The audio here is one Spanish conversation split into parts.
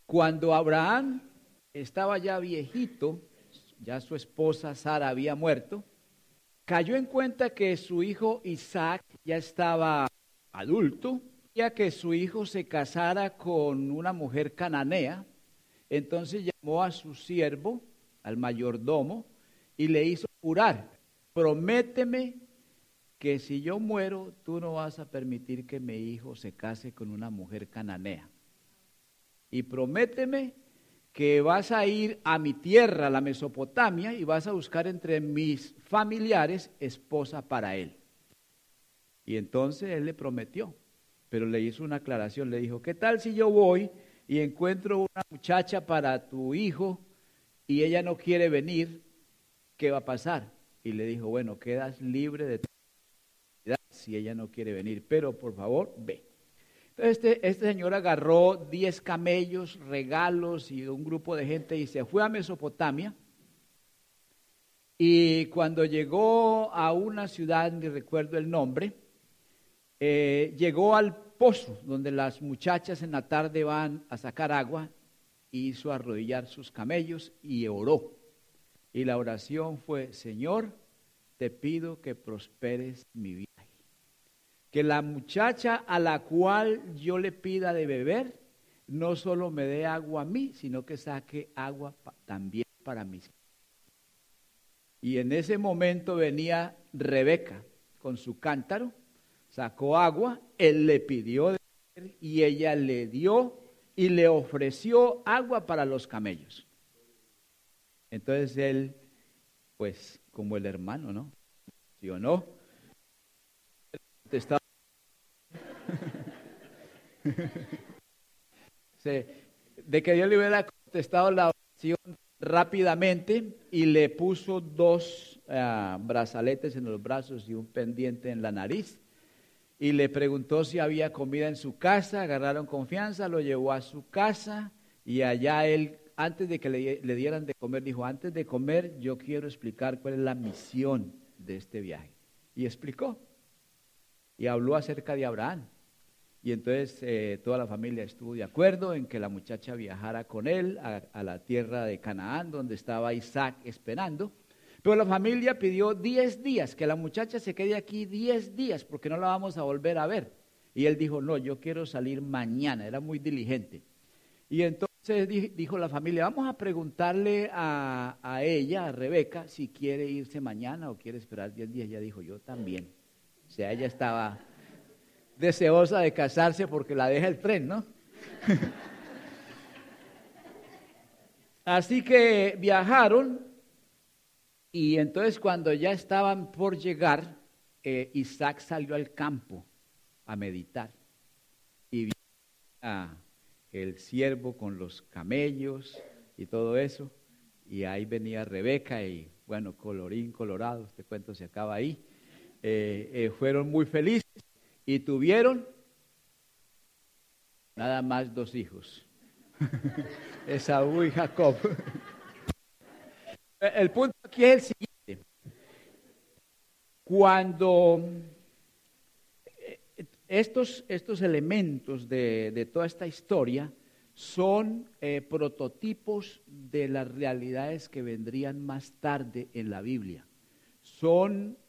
Cuando Abraham estaba ya viejito, ya su esposa Sara había muerto, cayó en cuenta que su hijo Isaac ya estaba adulto, ya que su hijo se casara con una mujer cananea. Entonces llamó a su siervo, al mayordomo, y le hizo jurar: prométeme que si yo muero, tú no vas a permitir que mi hijo se case con una mujer cananea. Y prométeme que vas a ir a mi tierra, la Mesopotamia, y vas a buscar entre mis familiares esposa para él. Y entonces él le prometió, pero le hizo una aclaración, le dijo: ¿qué tal si yo voy y encuentro una muchacha para tu hijo y ella no quiere venir? ¿Qué va a pasar? Y le dijo: bueno, quedas libre de tu vida si ella no quiere venir, pero por favor, ve. Entonces este señor agarró 10 camellos, regalos y un grupo de gente y se fue a Mesopotamia. Y cuando llegó a una ciudad, ni recuerdo el nombre, llegó al pozo donde las muchachas en la tarde van a sacar agua, hizo arrodillar sus camellos y oró. Y la oración fue: Señor, te pido que prosperes mi vida. Que la muchacha a la cual yo le pida de beber, no solo me dé agua a mí, sino que saque agua también para mis. Y en ese momento venía Rebeca con su cántaro, sacó agua, él le pidió de beber y ella le dio y le ofreció agua para los camellos. Entonces él, pues como el hermano, ¿no? ¿Sí o no? Estaba de que Dios le hubiera contestado la oración rápidamente y le puso 2 brazaletes en los brazos y un pendiente en la nariz y le preguntó si había comida en su casa. Agarraron confianza, lo llevó a su casa y allá él, antes de que le dieran de comer, dijo: antes de comer yo quiero explicar cuál es la misión de este viaje. Y explicó y habló acerca de Abraham. Y entonces toda la familia estuvo de acuerdo en que la muchacha viajara con él a la tierra de Canaán, donde estaba Isaac esperando. Pero la familia pidió 10 días, que la muchacha se quede aquí 10 días, porque no la vamos a volver a ver. Y él dijo: no, yo quiero salir mañana. Era muy diligente. Y entonces dijo la familia: vamos a preguntarle a ella, a Rebeca, si quiere irse mañana o quiere esperar 10 días. Ella dijo: yo también. O sea, ella estaba deseosa de casarse porque la deja el tren, ¿no? Así que viajaron y entonces cuando ya estaban por llegar, Isaac salió al campo a meditar y vio a el siervo con los camellos y todo eso, y ahí venía Rebeca y bueno, colorín colorado, este cuento se acaba ahí. Fueron muy felices y tuvieron nada más 2 hijos, Esaú y Jacob. El punto aquí es el siguiente: cuando estos elementos de toda esta historia son prototipos de las realidades que vendrían más tarde en la Biblia. Son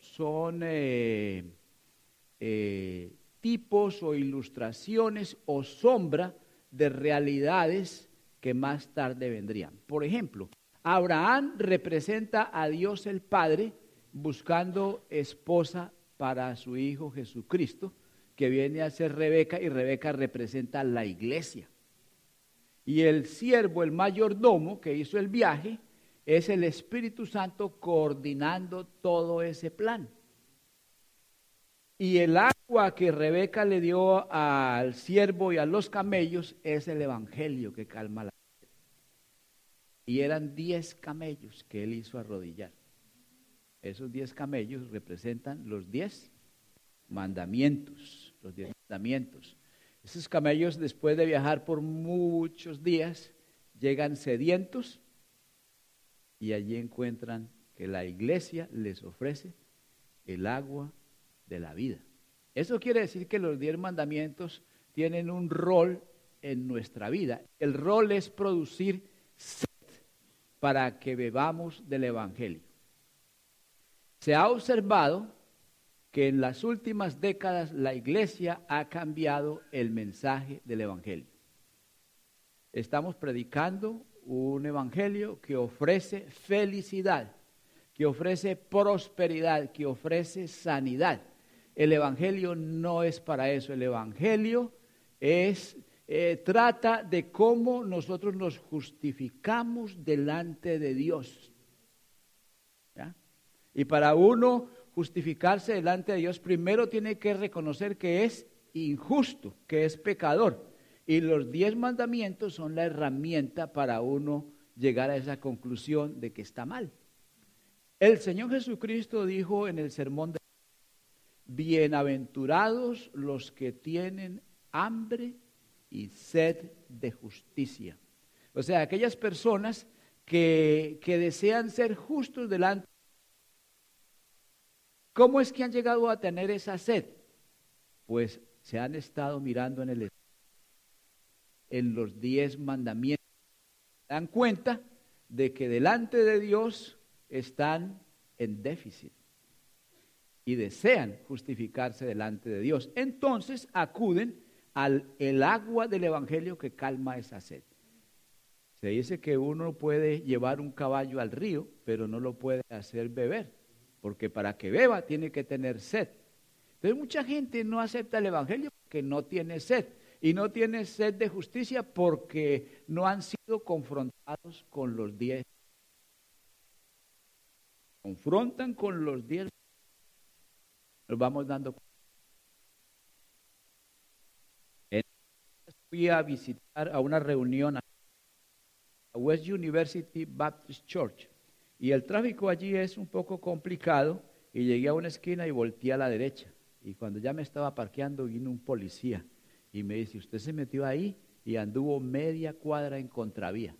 tipos o ilustraciones o sombra de realidades que más tarde vendrían. Por ejemplo, Abraham representa a Dios el Padre buscando esposa para su hijo Jesucristo, que viene a ser Rebeca, y Rebeca representa a la iglesia. Y el siervo, el mayordomo que hizo el viaje, es el Espíritu Santo coordinando todo ese plan. Y el agua que Rebeca le dio al siervo y a los camellos es el evangelio que calma la sed. Y eran 10 camellos que él hizo arrodillar. Esos 10 camellos representan los 10 mandamientos, los 10 mandamientos. Esos camellos, después de viajar por muchos días, llegan sedientos y allí encuentran que la iglesia les ofrece el agua de la vida. Eso quiere decir que los 10 mandamientos tienen un rol en nuestra vida. El rol es producir sed para que bebamos del Evangelio. Se ha observado que en las últimas décadas la iglesia ha cambiado el mensaje del Evangelio. Estamos predicando un Evangelio que ofrece felicidad, que ofrece prosperidad, que ofrece sanidad. El Evangelio no es para eso. El Evangelio trata de cómo nosotros nos justificamos delante de Dios. ¿Ya? Y para uno justificarse delante de Dios, primero tiene que reconocer que es injusto, que es pecador. Y los 10 mandamientos son la herramienta para uno llegar a esa conclusión de que está mal. El Señor Jesucristo dijo en el sermón de bienaventurados los que tienen hambre y sed de justicia. O sea, aquellas personas que desean ser justos delante. ¿Cómo es que han llegado a tener esa sed? Pues se han estado mirando en los 10 mandamientos. Se dan cuenta de que delante de Dios están en déficit y desean justificarse delante de Dios. Entonces acuden el agua del Evangelio que calma esa sed. Se dice que uno puede llevar un caballo al río, pero no lo puede hacer beber, porque para que beba tiene que tener sed. Entonces mucha gente no acepta el Evangelio porque no tiene sed, y no tiene sed de justicia porque no han sido confrontados con los 10. Confrontan con los 10. Nos vamos dando cuenta. Fui a visitar a una reunión a West University Baptist Church y el tráfico allí es un poco complicado y llegué a una esquina y volteé a la derecha y cuando ya me estaba parqueando vino un policía y me dice, usted se metió ahí y anduvo media cuadra en contravía.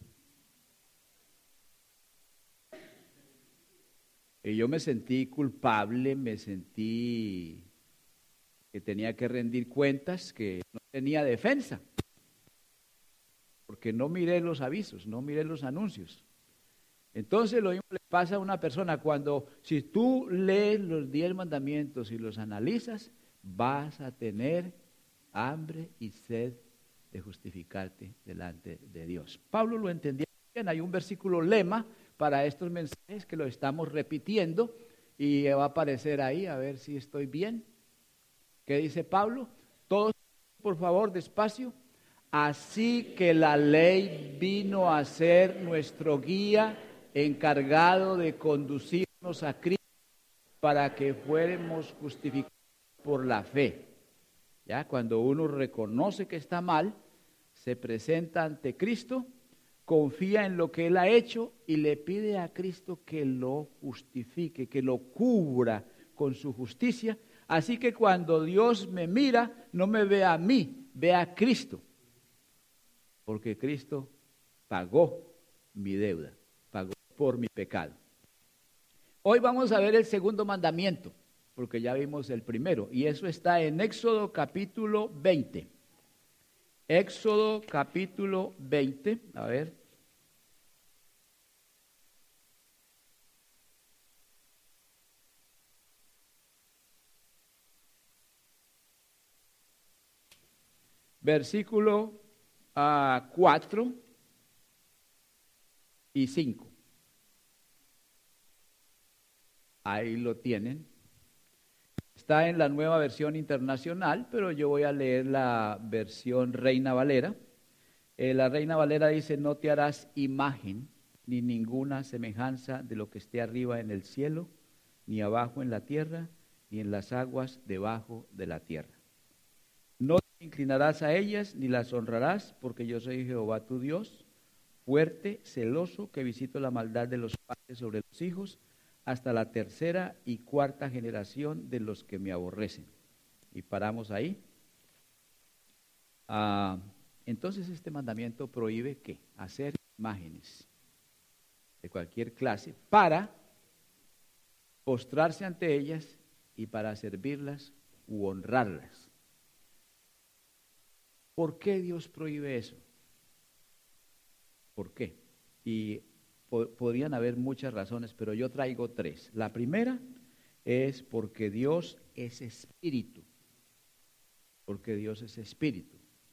Y yo me sentí culpable, me sentí que tenía que rendir cuentas, que no tenía defensa, porque no miré los avisos, no miré los anuncios. Entonces lo mismo le pasa a una persona si tú lees los 10 mandamientos y los analizas, vas a tener hambre y sed de justificarte delante de Dios. Pablo lo entendía bien, hay un versículo lema para estos mensajes que lo estamos repitiendo y va a aparecer ahí, a ver si estoy bien. ¿Qué dice Pablo? Todos, por favor, despacio. Así que la ley vino a ser nuestro guía encargado de conducirnos a Cristo para que fuéramos justificados por la fe. Ya cuando uno reconoce que está mal, se presenta ante Cristo, confía en lo que Él ha hecho y le pide a Cristo que lo justifique, que lo cubra con su justicia. Así que cuando Dios me mira, no me ve a mí, ve a Cristo. Porque Cristo pagó mi deuda, pagó por mi pecado. Hoy vamos a ver el segundo mandamiento, porque ya vimos el primero, y eso está en Éxodo capítulo 20. Éxodo capítulo 20, a ver. Versículo 4 y 5. Ahí lo tienen. Está en la Nueva Versión Internacional, pero yo voy a leer la versión Reina Valera. La Reina Valera dice, no te harás imagen ni ninguna semejanza de lo que esté arriba en el cielo, ni abajo en la tierra, ni en las aguas debajo de la tierra. No te inclinarás a ellas ni las honrarás, porque yo soy Jehová tu Dios, fuerte, celoso, que visito la maldad de los padres sobre los hijos, hasta la 3ª y 4ª generación de los que me aborrecen. Y paramos ahí. Entonces este mandamiento prohíbe ¿qué? Hacer imágenes de cualquier clase para postrarse ante ellas y para servirlas u honrarlas. ¿Por qué Dios prohíbe eso? ¿Por qué? Y podrían haber muchas razones, pero yo traigo tres. La primera es porque Dios es espíritu. Porque Dios es espíritu.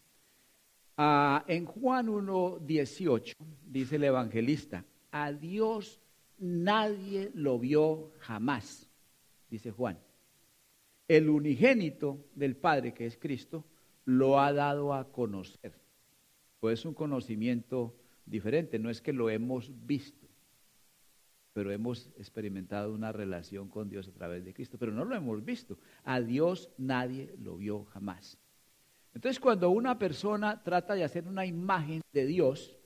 En Juan 1:18 dice el evangelista, a Dios nadie lo vio jamás, dice Juan. El unigénito del Padre, que es Cristo, lo ha dado a conocer. Pues es un conocimiento diferente, no es que lo hemos visto, pero hemos experimentado una relación con Dios a través de Cristo, pero no lo hemos visto. A Dios nadie lo vio jamás. Entonces, cuando una persona trata de hacer una imagen de Dios,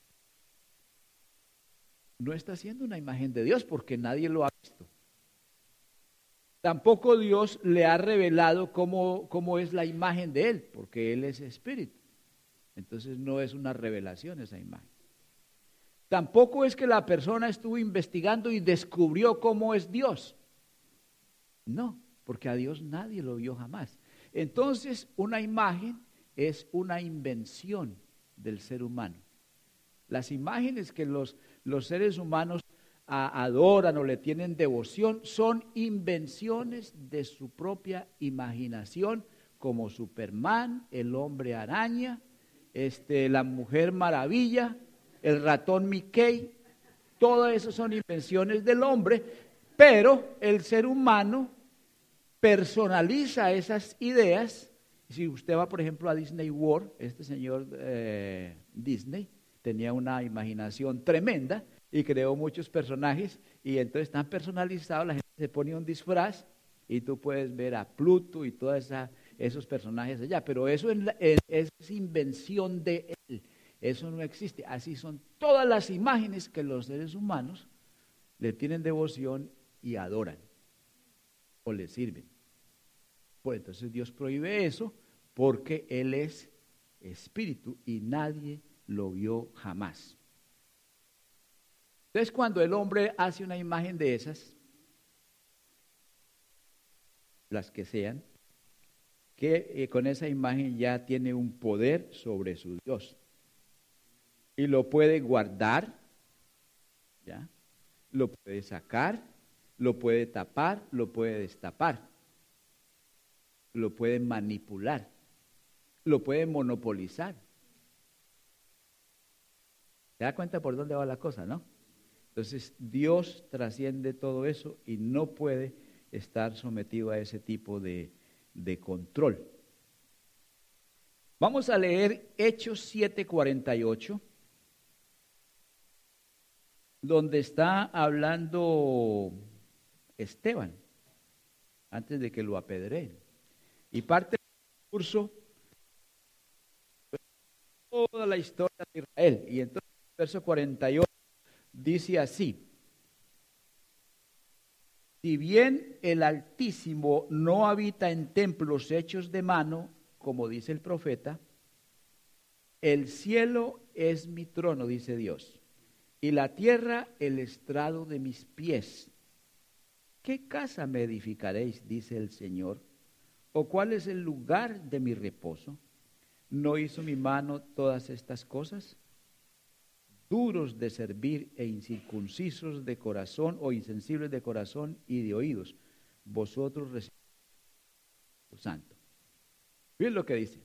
no está haciendo una imagen de Dios porque nadie lo ha visto. Tampoco Dios le ha revelado cómo es la imagen de Él, porque Él es espíritu. Entonces no es una revelación esa imagen. Tampoco es que la persona estuvo investigando y descubrió cómo es Dios. No, porque a Dios nadie lo vio jamás. Entonces, una imagen es una invención del ser humano. Las imágenes que los seres humanos adoran o le tienen devoción son invenciones de su propia imaginación, como Superman, el hombre araña, la mujer maravilla, el ratón Mickey. Todo eso son invenciones del hombre, pero el ser humano personaliza esas ideas. Si usted va, por ejemplo, a Disney World, este señor Disney tenía una imaginación tremenda y creó muchos personajes y entonces están personalizados, la gente se pone un disfraz y tú puedes ver a Pluto y todos esos personajes allá, pero eso es invención de él, eso no existe. Así son todas las imágenes que los seres humanos le tienen devoción y adoran o le sirven. Pues entonces Dios prohíbe eso porque Él es espíritu y nadie lo vio jamás. Entonces cuando el hombre hace una imagen de esas, las que sean, que con esa imagen ya tiene un poder sobre su Dios y lo puede guardar, ¿ya? Lo puede sacar, lo puede tapar, lo puede destapar, lo puede manipular, lo puede monopolizar. ¿Se da cuenta por dónde va la cosa, no? Entonces Dios trasciende todo eso y no puede estar sometido a ese tipo de control. Vamos a leer Hechos 7:48, donde está hablando Esteban, antes de que lo apedreen. Y parte del discurso, toda la historia de Israel. Y entonces, el verso 48 dice así: si bien el Altísimo no habita en templos hechos de mano, como dice el profeta, el cielo es mi trono, dice Dios, y la tierra el estrado de mis pies. ¿Qué casa me edificaréis, dice el Señor? ¿O cuál es el lugar de mi reposo? ¿No hizo mi mano todas estas cosas? Duros de servir e incircuncisos de corazón o insensibles de corazón y de oídos, vosotros recibid el Santo. Miren lo que dice.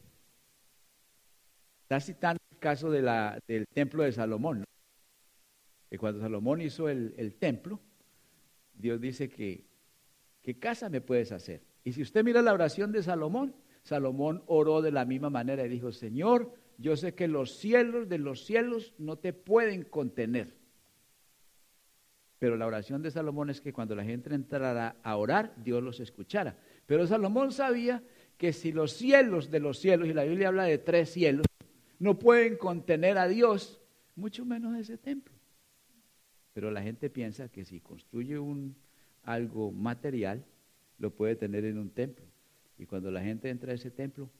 Está citando el caso del templo de Salomón, ¿no? Que cuando Salomón hizo el templo, Dios dice que ¿qué casa me puedes hacer? Y si usted mira la oración de Salomón, Salomón oró de la misma manera y dijo: Señor, yo sé que los cielos de los cielos no te pueden contener. Pero la oración de Salomón es que cuando la gente entrara a orar, Dios los escuchara. Pero Salomón sabía que si los cielos de los cielos, y la Biblia habla de 3 cielos, no pueden contener a Dios, mucho menos ese templo. Pero la gente piensa que si construye algo material, lo puede tener en un templo. Y cuando la gente entra a ese templo,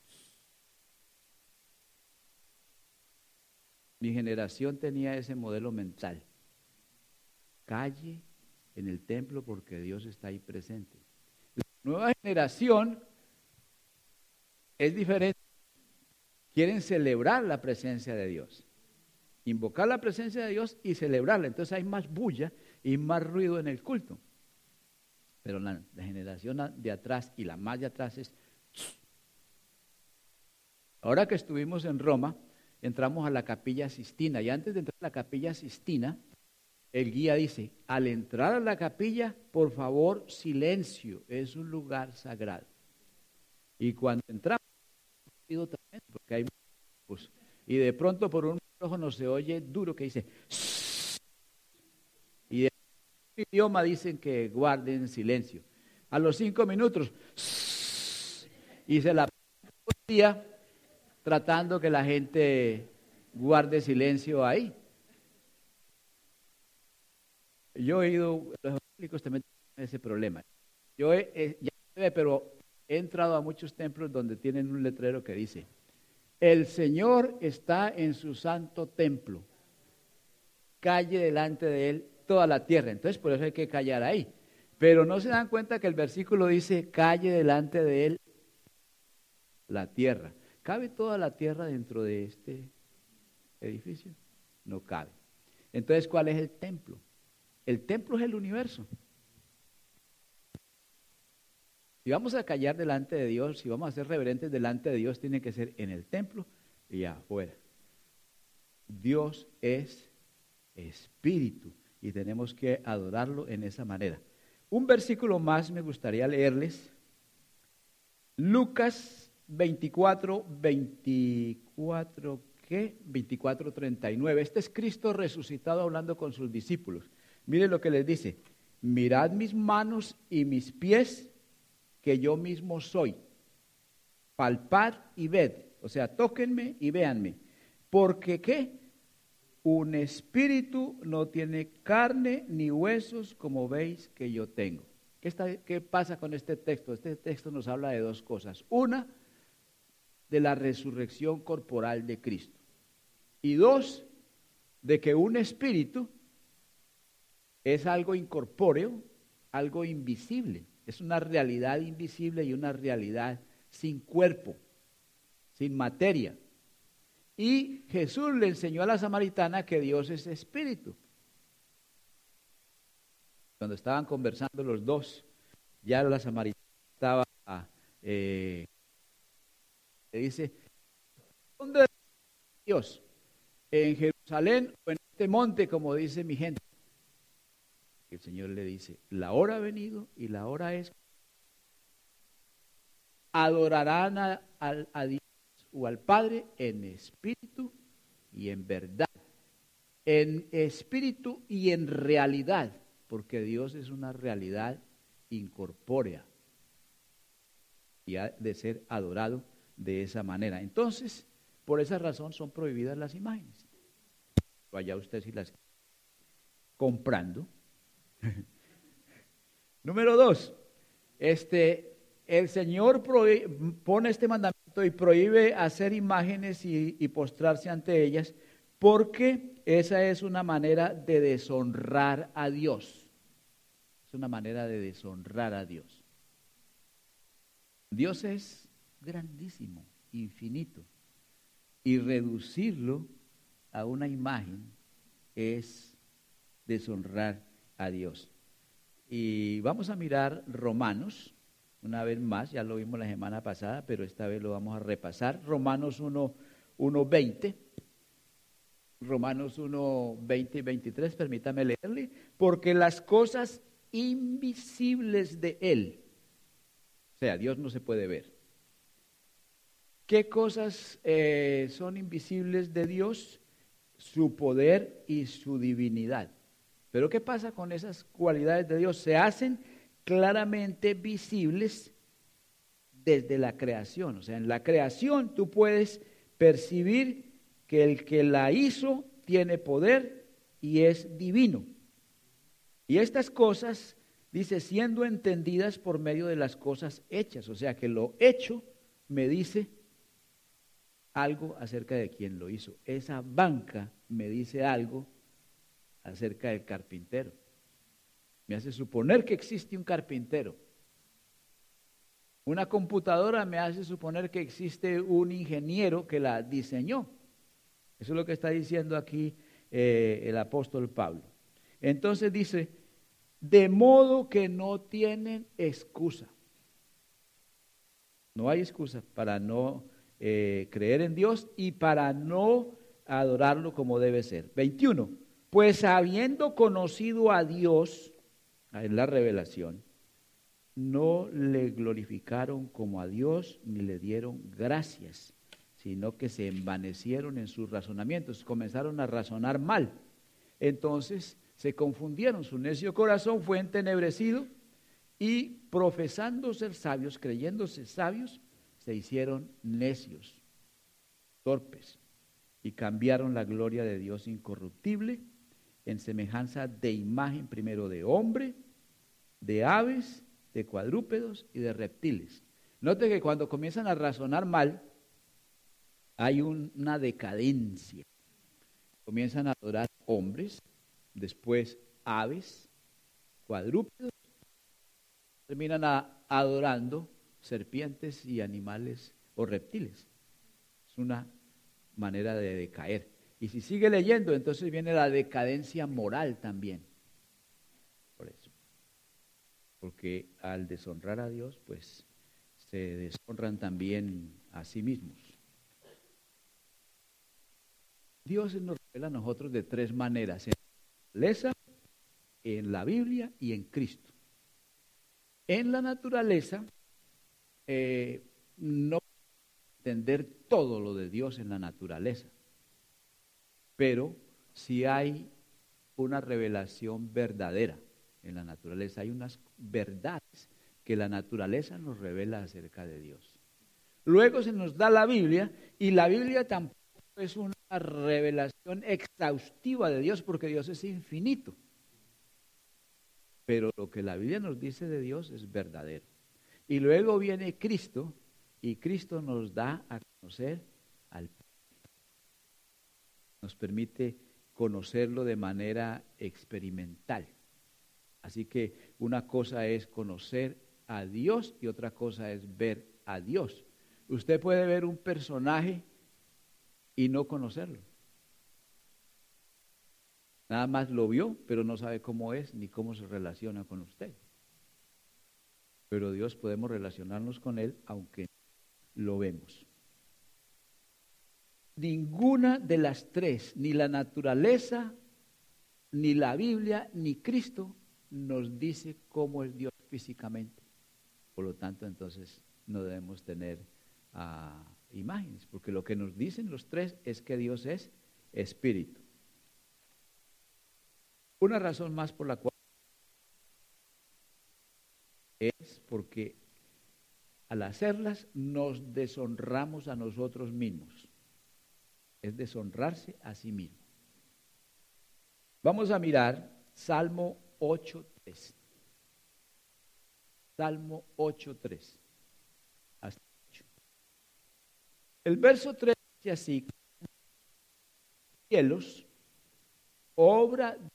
mi generación tenía ese modelo mental. Calle en el templo porque Dios está ahí presente. La nueva generación es diferente. quieren celebrar la presencia de Dios. Invocar la presencia de Dios y celebrarla. Entonces hay más bulla y más ruido en el culto. Pero la generación de atrás y la más de atrás es... Ahora que estuvimos en Roma, entramos a la Capilla Sistina. Y antes de entrar a la Capilla Sistina, el guía dice, al entrar a la capilla, por favor, silencio. Es un lugar sagrado. Y cuando entramos, porque hay muchos, y de pronto por un micrófono se oye duro que dice, "Shh", y de idioma dicen que guarden silencio. A los 5 minutos, "Shh", y se la día tratando que la gente guarde silencio ahí. Yo he ido, los evangélicos también tienen ese problema. Pero he entrado a muchos templos donde tienen un letrero que dice, el Señor está en su santo templo, calle delante de él toda la tierra. Entonces por eso hay que callar ahí. Pero no se dan cuenta que el versículo dice, calle delante de él la tierra. ¿Cabe toda la tierra dentro de este edificio? No cabe. Entonces, ¿cuál es el templo? El templo es el universo. Si vamos a callar delante de Dios, si vamos a ser reverentes delante de Dios, tiene que ser en el templo y afuera. Dios es espíritu y tenemos que adorarlo en esa manera. Un versículo más me gustaría leerles. Lucas 24:39. Este es Cristo resucitado hablando con sus discípulos. Mire lo que les dice. Mirad mis manos y mis pies, que yo mismo soy. Palpad y ved. O sea, tóquenme y véanme. Porque ¿qué? Un espíritu no tiene carne ni huesos como veis que yo tengo. ¿Qué pasa con este texto? Este texto nos habla de dos cosas. Una, de la resurrección corporal de Cristo. Y dos, de que un espíritu es algo incorpóreo, algo invisible. Es una realidad invisible y una realidad sin cuerpo, sin materia. Y Jesús le enseñó a la samaritana que Dios es espíritu. Cuando estaban conversando los dos, ya la samaritana estaba, le dice, ¿dónde es Dios? ¿En Jerusalén o en este monte, como dice mi gente? El Señor le dice, la hora ha venido y la hora es. Adorarán a Dios o al Padre en espíritu y en verdad. En espíritu y en realidad, porque Dios es una realidad incorpórea y ha de ser adorado de esa manera. Entonces, por esa razón son prohibidas las imágenes. Vaya usted si las comprando. Número 2, el Señor pone este mandamiento y prohíbe hacer imágenes y postrarse ante ellas, porque esa es una manera de deshonrar a Dios. Es una manera de deshonrar a Dios. Dios es grandísimo, infinito, y reducirlo a una imagen es deshonrar a Dios. Y vamos a mirar Romanos, una vez más, ya lo vimos la semana pasada, pero esta vez lo vamos a repasar. Romanos 1:20. Romanos 1:20 y 23, permítame leerle. Porque las cosas invisibles de Él, o sea, Dios no se puede ver. ¿Qué cosas son invisibles de Dios? Su poder y su divinidad. Pero ¿qué pasa con esas cualidades de Dios? Se hacen claramente visibles desde la creación. O sea, en la creación tú puedes percibir que el que la hizo tiene poder y es divino. Y estas cosas, dice, siendo entendidas por medio de las cosas hechas. O sea, que lo hecho me dice algo acerca de quién lo hizo. Esa banca me dice algo acerca del carpintero. Me hace suponer que existe un carpintero. Una computadora me hace suponer que existe un ingeniero que la diseñó. Eso es lo que está diciendo aquí el apóstol Pablo. Entonces dice, de modo que no tienen excusa. No hay excusa para no creer en Dios y para no adorarlo como debe ser. 21. Pues habiendo conocido a Dios, en la revelación, no le glorificaron como a Dios ni le dieron gracias, sino que se envanecieron en sus razonamientos, comenzaron a razonar mal. Entonces se confundieron, su necio corazón fue entenebrecido y profesando ser sabios, creyéndose sabios, se hicieron necios, torpes, y cambiaron la gloria de Dios incorruptible en semejanza de imagen primero de hombre, de aves, de cuadrúpedos y de reptiles. Note que cuando comienzan a razonar mal, hay una decadencia. Comienzan a adorar hombres, después aves, cuadrúpedos, terminan adorando serpientes y animales o reptiles. Es una manera de decaer. Y si sigue leyendo, entonces viene la decadencia moral también. Por eso. Porque al deshonrar a Dios, pues se deshonran también a sí mismos. Dios nos revela a nosotros de tres maneras: en la naturaleza, en la Biblia y en Cristo. En la naturaleza, no entender todo lo de Dios en la naturaleza, pero si hay una revelación verdadera en la naturaleza, hay unas verdades que la naturaleza nos revela acerca de Dios. Luego se nos da la Biblia, y la Biblia tampoco es una revelación exhaustiva de Dios, porque Dios es infinito. Pero lo que la Biblia nos dice de Dios es verdadero. Y luego viene Cristo, y Cristo nos da a conocer al Padre. Nos permite conocerlo de manera experimental. Así que una cosa es conocer a Dios y otra cosa es ver a Dios. Usted puede ver un personaje y no conocerlo. Nada más lo vio, pero no sabe cómo es ni cómo se relaciona con usted. Pero Dios, podemos relacionarnos con Él aunque lo vemos. Ninguna de las tres, ni la naturaleza, ni la Biblia, ni Cristo, nos dice cómo es Dios físicamente. Por lo tanto, entonces, no debemos tener imágenes, porque lo que nos dicen los tres es que Dios es espíritu. Una razón más por la cual es porque al hacerlas nos deshonramos a nosotros mismos. Es deshonrarse a sí mismo. Vamos a mirar Salmo 8:3. Salmo 8:3. Hasta 8. El verso 3 dice así: cielos, obra de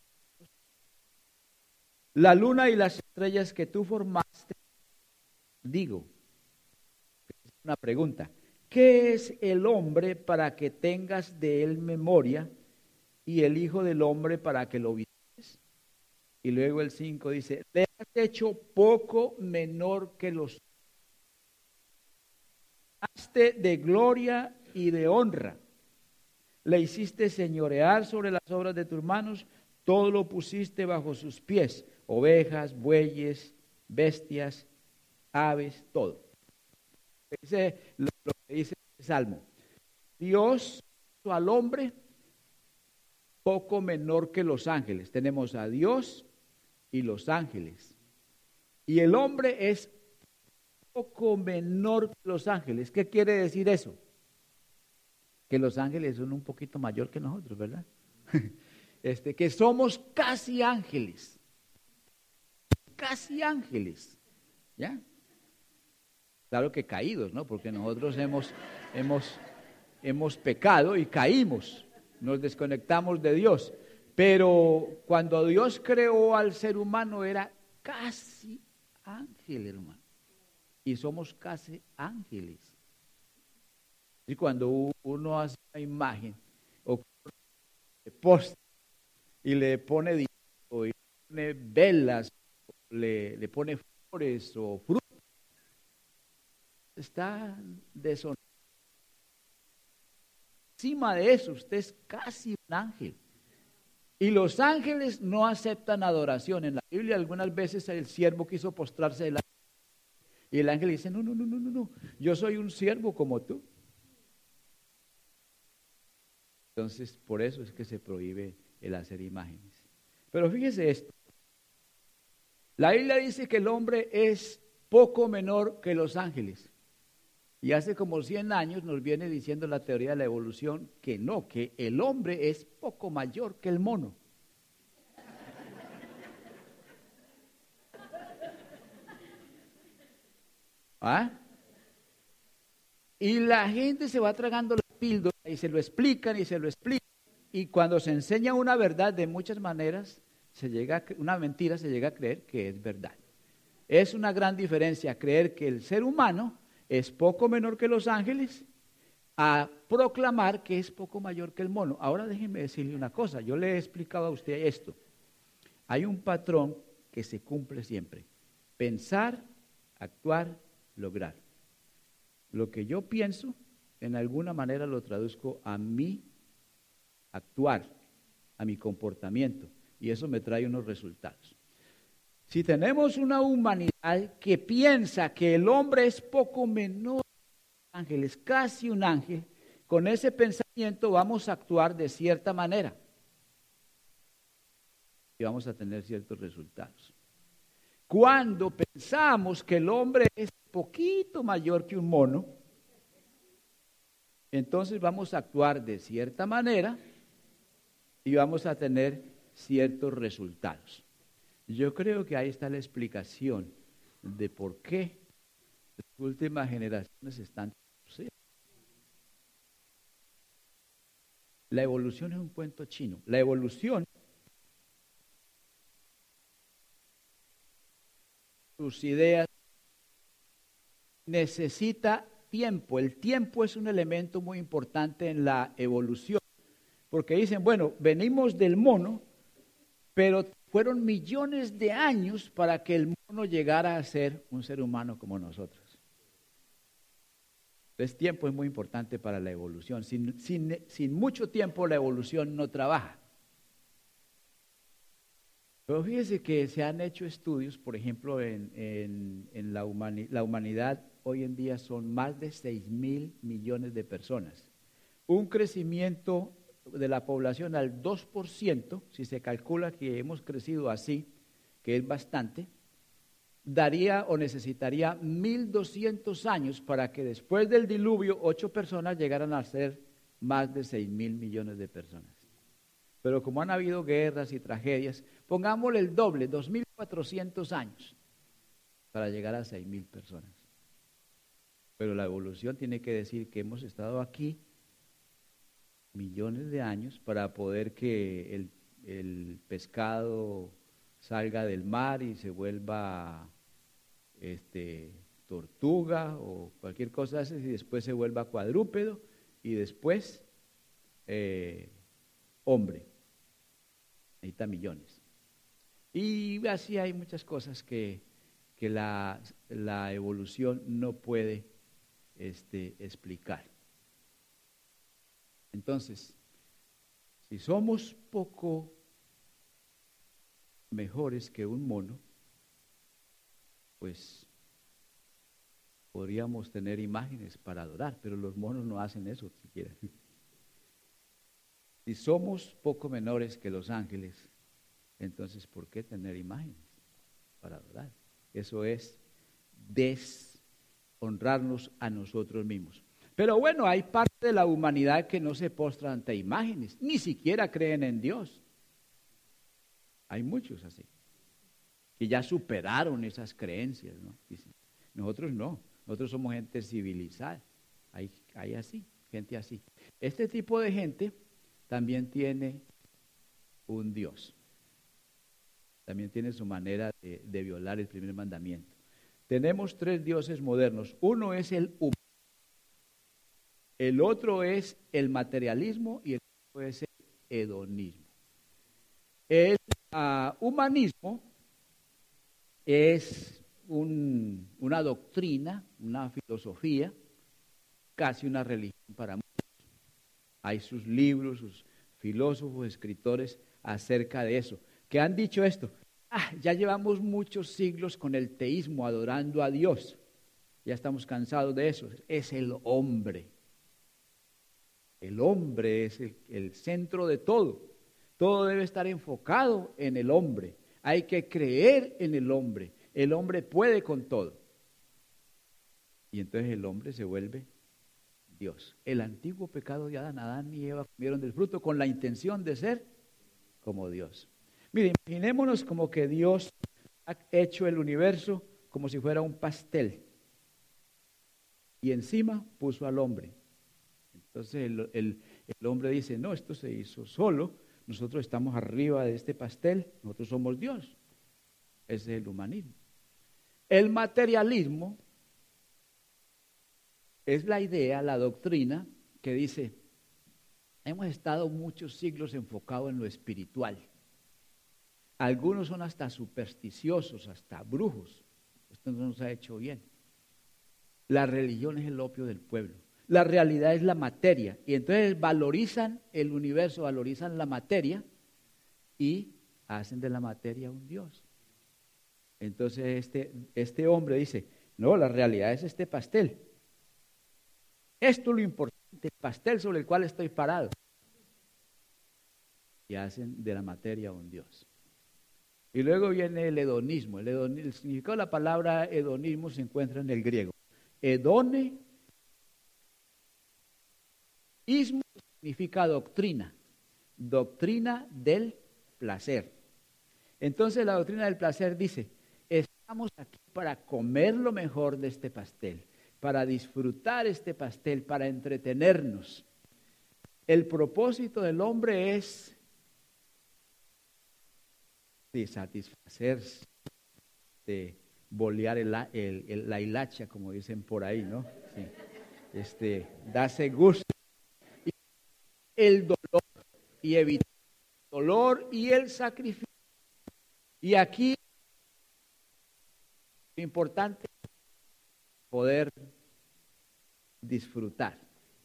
la luna y las estrellas que tú formaste. Digo, es una pregunta: ¿qué es el hombre para que tengas de él memoria, y el hijo del hombre para que lo visites? Y luego el 5 dice: le has hecho poco menor que los de gloria y de honra. Le hiciste señorear sobre las obras de tus manos, todo lo pusiste bajo sus pies, ovejas, bueyes, bestias, aves, todo. Dice lo que dice el Salmo: Dios hizo al hombre poco menor que los ángeles. Tenemos a Dios y los ángeles. Y el hombre es poco menor que los ángeles. ¿Qué quiere decir eso? Que los ángeles son un poquito mayor que nosotros, ¿verdad? Que somos casi ángeles. Casi ángeles. ¿Ya? Claro que caídos, ¿no? Porque nosotros hemos pecado y caímos. Nos desconectamos de Dios. Pero cuando Dios creó al ser humano era casi ángel, hermano. y somos casi ángeles. Y cuando uno hace una imagen o posta y le pone dinero y le pone velas, le pone flores o frutas, está deshonrando. Encima de eso, usted es casi un ángel. Y los ángeles no aceptan adoración. En la Biblia algunas veces el siervo quiso postrarse delante y el ángel dice, no, no, no, no, no, no, yo soy un siervo como tú. Entonces, por eso es que se prohíbe el hacer imágenes. Pero fíjese esto, la Biblia dice que el hombre es poco menor que los ángeles. Y hace como 100 años nos viene diciendo la teoría de la evolución que no, que el hombre es poco mayor que el mono. ¿Ah? Y la gente se va tragando la píldora y se lo explican y se lo explican. Y cuando se enseña una verdad de muchas maneras, una mentira se llega a creer que es verdad. Es una gran diferencia creer que el ser humano es poco menor que los ángeles a proclamar que es poco mayor que el mono. Ahora déjenme decirle una cosa, yo le he explicado a usted esto. Hay un patrón que se cumple siempre. Pensar, actuar, lograr. Lo que yo pienso, en alguna manera lo traduzco a mi actuar, a mi comportamiento, y eso me trae unos resultados. Si tenemos una humanidad que piensa que el hombre es poco menor que los ángeles, casi un ángel, con ese pensamiento vamos a actuar de cierta manera y vamos a tener ciertos resultados. Cuando pensamos que el hombre es poquito mayor que un mono, entonces vamos a actuar de cierta manera y vamos a tener ciertos resultados. Yo creo que ahí está la explicación de por qué las últimas generaciones están... La evolución es un cuento chino. La evolución, sus ideas, necesita tiempo. El tiempo es un elemento muy importante en la evolución, porque dicen, bueno, venimos del mono, pero fueron millones de años para que el mono llegara a ser un ser humano como nosotros. Entonces, tiempo es muy importante para la evolución. Sin mucho tiempo la evolución no trabaja. Pero fíjese que se han hecho estudios, por ejemplo, en la humanidad hoy en día son más de 6.000 millones de personas. Un crecimiento de la población al 2%, si se calcula que hemos crecido así, que es bastante, daría o necesitaría 1.200 años para que después del diluvio 8 personas llegaran a ser más de 6.000 millones de personas. Pero como han habido guerras y tragedias, pongámosle el doble, 2.400 años para llegar a 6.000 personas. Pero la evolución tiene que decir que hemos estado aquí millones de años para poder que el pescado salga del mar y se vuelva tortuga o cualquier cosa así, y después se vuelva cuadrúpedo y después hombre. Necesita millones. Y así hay muchas cosas que la evolución no puede explicar. Entonces, si somos poco mejores que un mono, pues podríamos tener imágenes para adorar, pero los monos no hacen eso siquiera. Si somos poco menores que los ángeles, entonces ¿por qué tener imágenes para adorar? Eso es deshonrarnos a nosotros mismos. Pero bueno, hay parte de la humanidad que no se postra ante imágenes, ni siquiera creen en Dios. Hay muchos así, que ya superaron esas creencias, ¿no? Dicen, nosotros no, nosotros somos gente civilizada. Hay así, gente así. Este tipo de gente también tiene un Dios. También tiene su manera de violar el primer mandamiento. Tenemos tres dioses modernos. Uno es el humanismo, el otro es el materialismo y el otro es el hedonismo. El humanismo es una doctrina, una filosofía, casi una religión para muchos. Hay sus libros, sus filósofos, escritores acerca de eso, que han dicho esto: ya llevamos muchos siglos con el teísmo, adorando a Dios, ya estamos cansados de eso. Es el hombre. El hombre es el centro de todo. Todo debe estar enfocado en el hombre. Hay que creer en el hombre. El hombre puede con todo. Y entonces el hombre se vuelve Dios. El antiguo pecado de Adán y Eva comieron del fruto con la intención de ser como Dios. Mire, imaginémonos como que Dios ha hecho el universo como si fuera un pastel. Y encima puso al hombre. Entonces el hombre dice: no, esto se hizo solo, nosotros estamos arriba de este pastel, nosotros somos Dios. Ese es el humanismo. El materialismo es la idea, la doctrina que dice: hemos estado muchos siglos enfocados en lo espiritual. Algunos son hasta supersticiosos, hasta brujos. Esto no nos ha hecho bien. La religión es el opio del pueblo. La realidad es la materia. Y entonces valorizan el universo, valorizan la materia y hacen de la materia un Dios. Entonces este hombre dice: no, la realidad es este pastel. Esto es lo importante, el pastel sobre el cual estoy parado. Y hacen de la materia un Dios. Y luego viene el hedonismo. El significado de la palabra hedonismo se encuentra en el griego. Hedone, ismo significa doctrina, doctrina del placer. Entonces la doctrina del placer dice: estamos aquí para comer lo mejor de este pastel, para disfrutar este pastel, para entretenernos. El propósito del hombre es de satisfacerse, de bolear la hilacha, como dicen por ahí, ¿no? Sí. Darse gusto. El dolor y evitar el dolor y el sacrificio. Y aquí lo importante es poder disfrutar.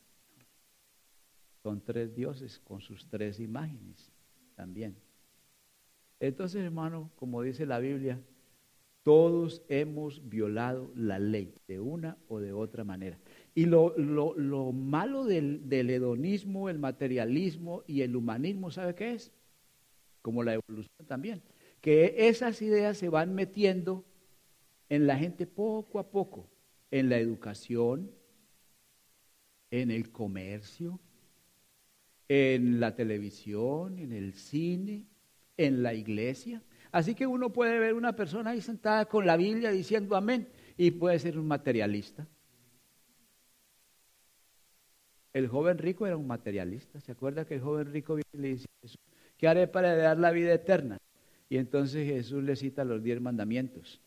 Son tres dioses con sus tres imágenes también. Entonces, hermano, como dice la Biblia, todos hemos violado la ley de una o de otra manera. Y lo malo del hedonismo, el materialismo y el humanismo, ¿sabe qué es? Como la evolución también. Que esas ideas se van metiendo en la gente poco a poco, en la educación, en el comercio, en la televisión, en el cine, en la iglesia. Así que uno puede ver una persona ahí sentada con la Biblia diciendo amén y puede ser un materialista. El joven rico era un materialista. ¿Se acuerda que el joven rico viene y le dice a Jesús: ¿qué haré para heredar la vida eterna? Y entonces Jesús le cita los 10 mandamientos.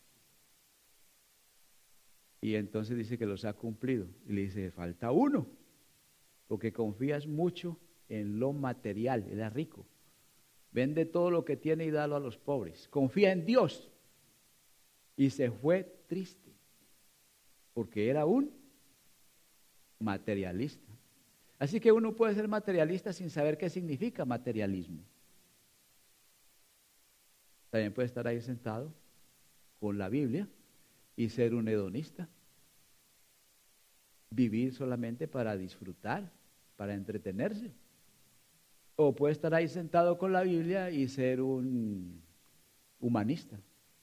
Y entonces dice que los ha cumplido. Y le dice: falta uno, porque confías mucho en lo material. Era rico. Vende todo lo que tiene y dalo a los pobres. Confía en Dios. Y se fue triste, porque era un materialista. Así que uno puede ser materialista sin saber qué significa materialismo. También puede estar ahí sentado con la Biblia y ser un hedonista. Vivir solamente para disfrutar, para entretenerse. O puede estar ahí sentado con la Biblia y ser un humanista.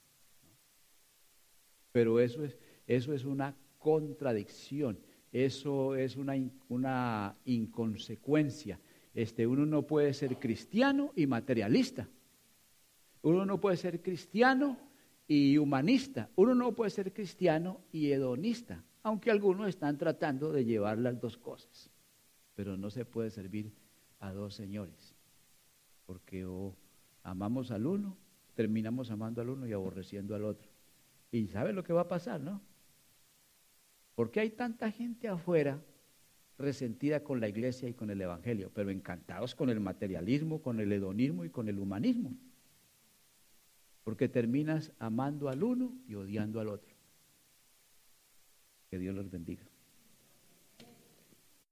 Pero eso es una contradicción, eso es una inconsecuencia. Uno no puede ser cristiano y materialista. Uno no puede ser cristiano y humanista. Uno no puede ser cristiano y hedonista, aunque algunos están tratando de llevar las dos cosas. Pero no se puede servir a dos señores, porque o amamos al uno, terminamos amando al uno y aborreciendo al otro. Y ¿sabe lo que va a pasar, no? ¿Por qué hay tanta gente afuera resentida con la iglesia y con el evangelio, pero encantados con el materialismo, con el hedonismo y con el humanismo? Porque terminas amando al uno y odiando al otro. Que Dios los bendiga.